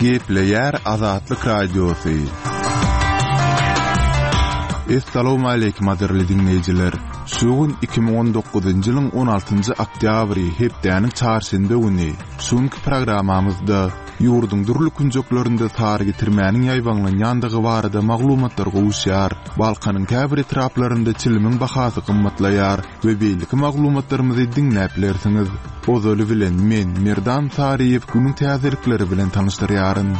Gepleyer Azatlyk Radiosu. Assalamu alaykum aderli dinleyijiler. Şuun 2019-njy ýylyň 16-njy oktýabry hepdäniň çarşembe güni. Şuňky programamyzda ýurduň durly künjeklerinde tary getirmäniň ýaýbanlanýandygy barada maglumatlar gowuşýar. Balkanyň käbir etraplarynda çilimiň bahasy gymmatlaýar we beýleki maglumatlarymyzy dinläp bilersiňiz. Ozaly bilen men Merdan Tariýew günüň täzirlikleri bilen tanyşdyrýaryn.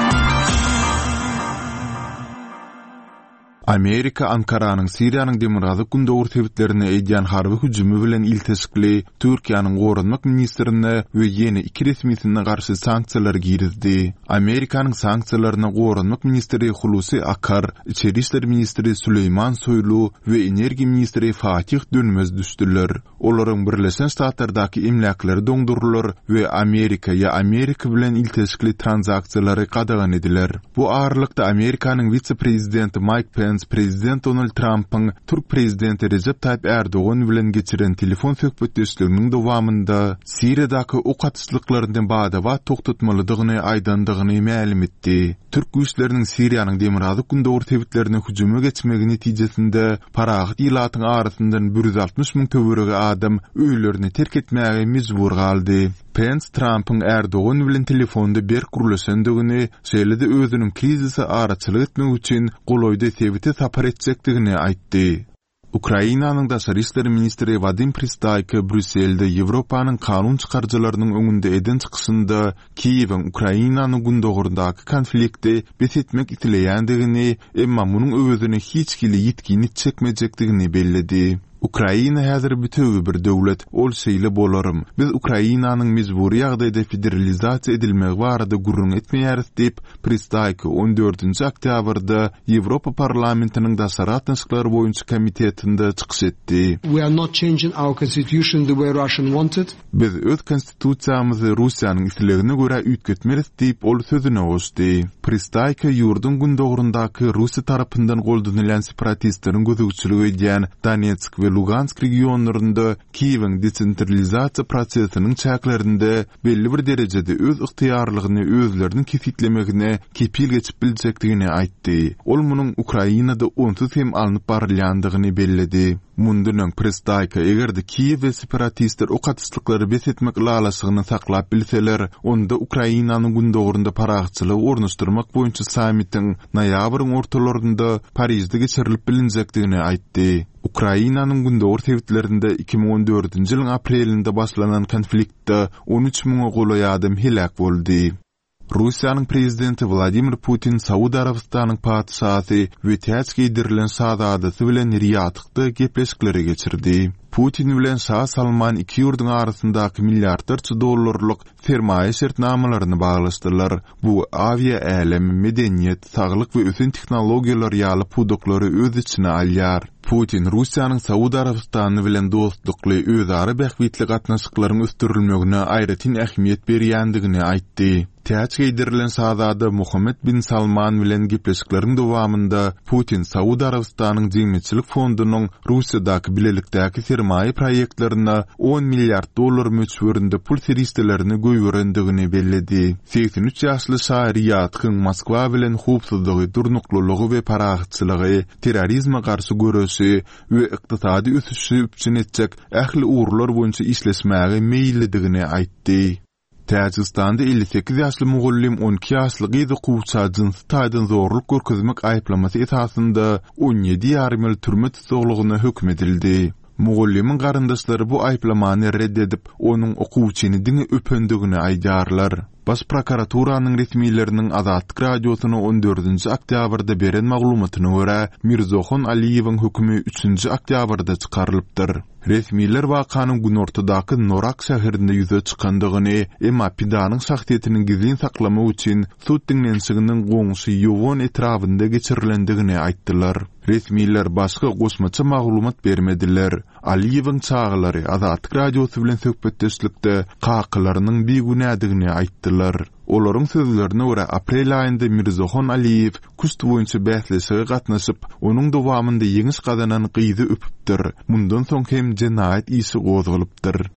Amerika Ankara'nın Siriýanyň demirgazy gündöwür tebitlerine edýän harby hüjumy bilen ilteşikli Türkiýanyň Gorunmak ministrine we ýene iki resmisine garşy sanksiýalar girizdi. Amerikanyň sanksiýalaryna Gorunmak ministri Hulusi Akar, Içeri işler ministri Süleyman Soýlu we energiýa ministri Fatih Dönmez düşdiler. Olaryň Birleşen Ştatlardaky emlakları doňdurulur we Amerika bilen ilteşikli transaksiýalary gadagan ediler. Bu aralykda Amerikanyň vice-prezidenti Mike Pence Prezident Donald Trump'ın Türk prezidenti Recep Tayyip Erdoğan bilen geçiren telefon söhbetleşiginiň dowamında Siriýadaky okatyşlyklaryndan bada toktatmalydygyny aýdandygyny ma'lum etdi. Türk güýçleriniň Siriýanyň demirgazy gündöwür tebitlerine hüjuma geçmegi netijesinde paragat ýylatyň arasyndan 160 000 töweregi adam öýlerini terk etmäge mejbur galdy. Pence Trump'ın Erdoğan bilen telefonda bir gurulaşandygyny, şeýlede özüniň krizisi araçylyk etmek üçin golaýda sebite sapar etjekdigini aýtdy. Ukrainanyň daşary işleri ministri Vadim Pristayky Brüsselde Ýewropanyň kanun çykarjylarynyň öňünde eden çykyşynda Kiýewiň Ukrainanyň gündöwürdaky konflikti besetmek itileýändigini, emma munyň özüne hiç kili ýetgini çekmejekdigini belledi. Ukraina häzir bütögi bir döwlet, ol şeýle bolarym. Biz Ukrainanyň mejburi ýagdaýda federalizasiýa edilmegi barada gurrun etmeýäris diýip Pristayky 14-nji oktýabrda Ýewropa parlamentiniň daşary atnaşyklary boýunça komitetinde çykyş etdi. We are not changing our constitution the way Russian wanted. Biz öz konstitusiýamyzy Russiýanyň islegine görä üýtgetmeris diýip ol sözüne goşdy. Pristayky ýurdun gündöwüründaky Russiýa tarapyndan goldanylan separatistleriň gözüçüligi edýän Donetsk we Lugansk regionlarında Kiýewiň desentralizasiýa prosesiniň çäklerinde belli bir derejede öz yktyýarlygyny özleriniň kepitlemegine kepil geçip biljekdigini aýtdy. Ol munyň Ukrainada onsuz hem alınıp barylýandygyny belledi. Mundunyň Pristayka egerde Kiýew we separatistler okatyşlyklary besetmek lalasygyny saklap bilseler, onda Ukrainanyň gündöwürinde paragçylyk ornaşdyrmak boýunça samitiň noýabryň ortalarynda Parisde geçirilip bilinjekdigini aýtdy. Ukrainanyň gündöwür tebitlerinde 2014-nji ýylyň aprelinde başlanan konfliktde 13 000 golaý adam helak boldy. Russiýanyň prezidenti Vladimir Putin Saudy Arabistanyň padşahy we täze giydirilen şahzadasy bilen Riyadda gepleşikleri geçirdi. Putin bilen Şah Salman iki ýurduň arasyndaky milliardarça dollarlyk sermaýe şertnamalaryny baglaşdylar. Bu aviýa älemi, medeniýet, saglyk we ösen tehnologiýalar ýaly pudoklary öz içine alýar. Putin Russiýanyň Saudy Arabistany bilen dostlukly özara bähwitli gatnaşyklaryň östürilmegine aýratyn ähmiýet berýändigini aýtdy. Täze giydirilen şahzada Mohammed bin Salman bilen gepleşikleriň dowamında Putin Saudy Arabistanyň Jemgyýetçilik fondunyň Russiýadaky bilelikdäki sermaýe proýektlerine 10 milliard dollar möçberinde pul seristelerini göýberendigini belledi. 83 ýaşly şair ýatkyň Moskwa bilen howpsuzlygy, durnuklulygy we paragçylygy, terrorizme garşy görüşi we ykdysady ösüşi üçin etjek ähli uğurlar boýunça işleşmäge meýillidigini aýtdy. Täjikistanda 58 ýaşly mugullim 12 ýaşly gyzy gowça jinsy taýdan zorluk görkezmek aýplamasy esasında 17,5 ýyl türme tutuglygyna hökm edildi. Mugullimin garyndaşlary bu aýplamany reddedip, onuň okuwçyny diňe öpendigini aýdarlar. Baş prokuraturanın resmilerinin Azatlyk Radiosyna 14-nji oktýabrda beren maglumatyna görä Mirzohon Aliýewiň hökümi 3-nji oktýabrda çykarylypdyr. Resmiler wakanyň günortadaky Norak şäherinde ýüze çykandygyny, emma pidanyň şahsiýetini gizlin saklamak üçin sud dinlenşiginiň goňşy ýowon etrafynda geçirilendigini aýtdylar. Resmiler başga goşmaça maglumat bermediler. Aliýewiň çağlary Azatlyk Radiosy bilen söhbetdeşlikde kakylarynyň begunadygyny aýtdylar. Olaryň sözlerine görä aprel aýynda Mirzohon Aliýew kust boýunça bähleşige gatnaşyp, onuň dowamında ýeňiş gazanan gyzy öpüpdir. Mundan soň hem jenaýat işi gozgulypdyr.